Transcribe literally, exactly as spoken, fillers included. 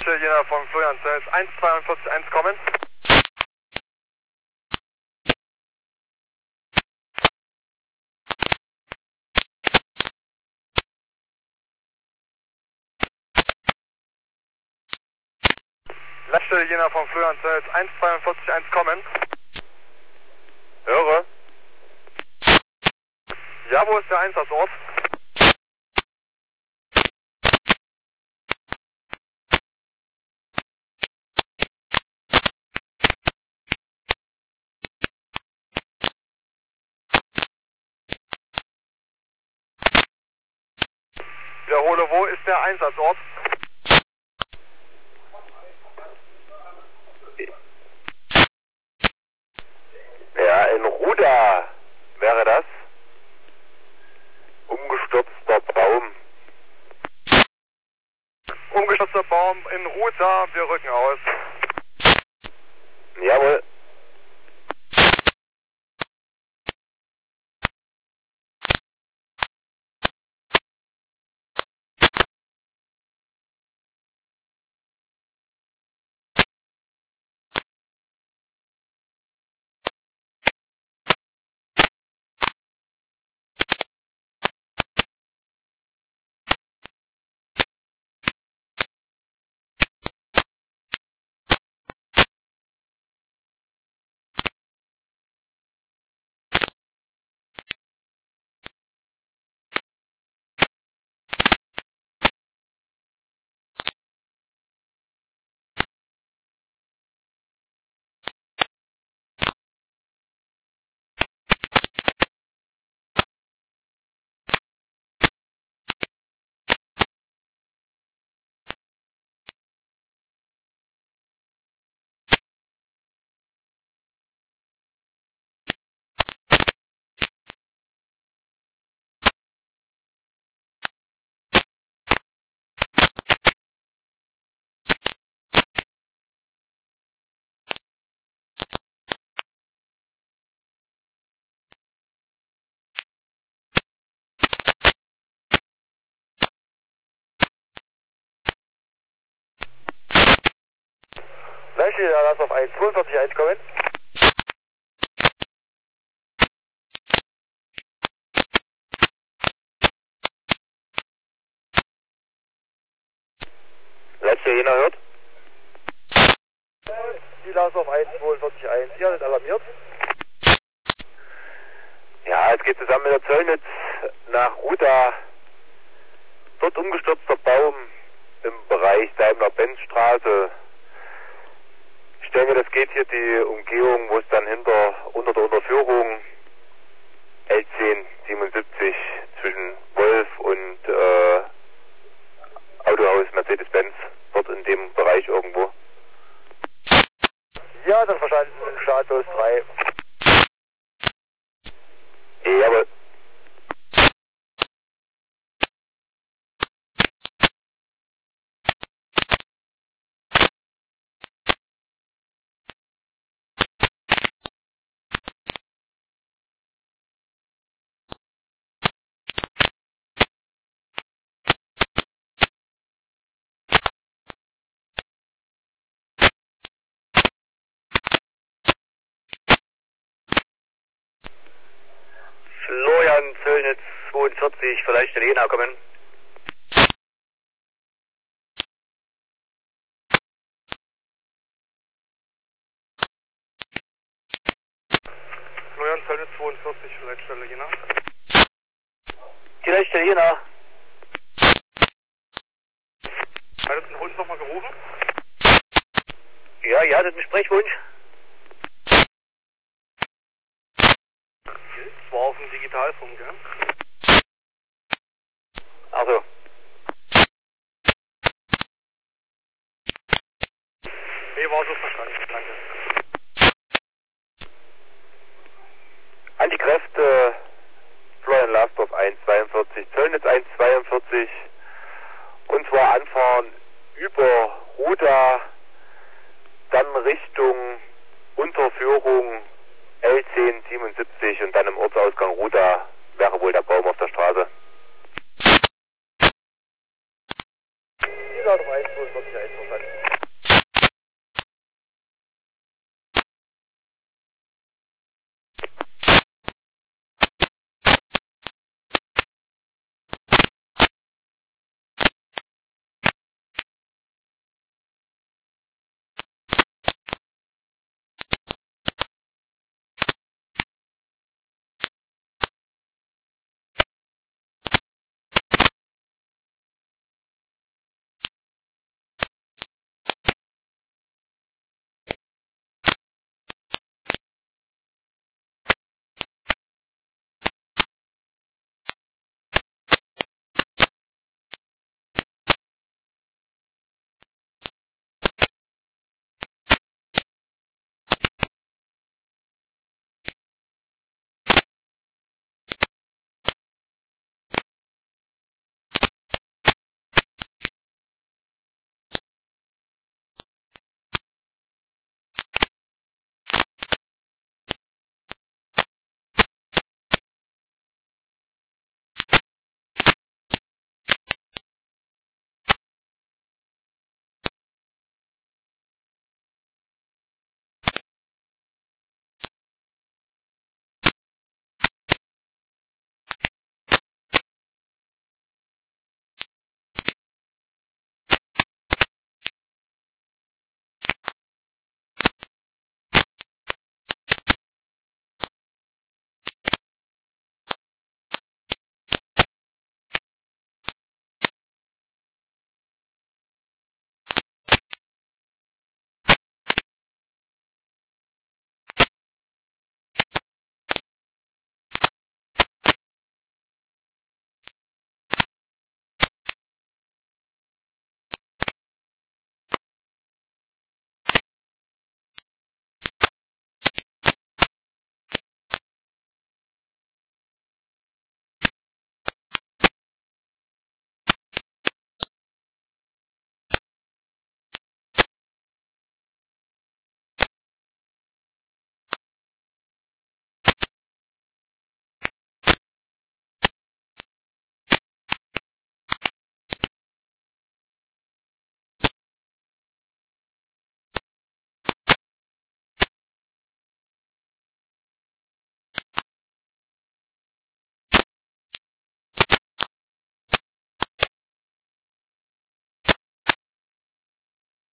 Gleiche Jena von Florian Zellnitz, eins zwei vier eins kommen. Gleiche Jena von Florian Zellnitz, eins zwei vier eins kommen. Höre. Ja, wo ist der Einsatzort? Wiederhole, wo ist der Einsatzort? Ja, in Ruda wäre das. Umgestürzter Baum. Umgestürzter Baum in Ruda, wir rücken aus. Jawohl. Gleiche Jena, lass auf eins zwei vier eins kommen. Letzte Jena hört. Die Lars auf eins zwei vier eins, ihr seid alarmiert. Ja, es geht zusammen mit der Zöllnitz nach Ruda. Dort umgestürzter Baum im Bereich Daimler-Benz-Straße. Ich denke, das geht hier die Umgehung, wo es dann hinter, unter der Unterführung L zehn siebenundsiebzig zwischen Wolf und äh, Autohaus Mercedes-Benz, dort in dem Bereich irgendwo. Ja, dann verstanden, Status drei. Jawohl. Florian Zöllnitz zweiundvierzig, vielleicht in Jena kommen. Florian Zellnitz zweiundvierzig, Leitstelle Jena. Die Leitstelle Jena. Hattet den Hund nochmal gerufen? Ja, ihr hattet einen Sprechwunsch? Das war auf dem Digitalfunk, gell? Also. Nee, war so verstanden, danke. An die Kräfte Florian Lasdorf eins zweiundvierzig, Zöllnitz eins zweiundvierzig und zwar anfahren über Ruda, dann Richtung Unterführung L zehn siebenundsiebzig und dann im Ortsausgang Ruda wäre wohl der Baum auf der Straße. Die Lars auf eins zwei vierzig eins verstanden.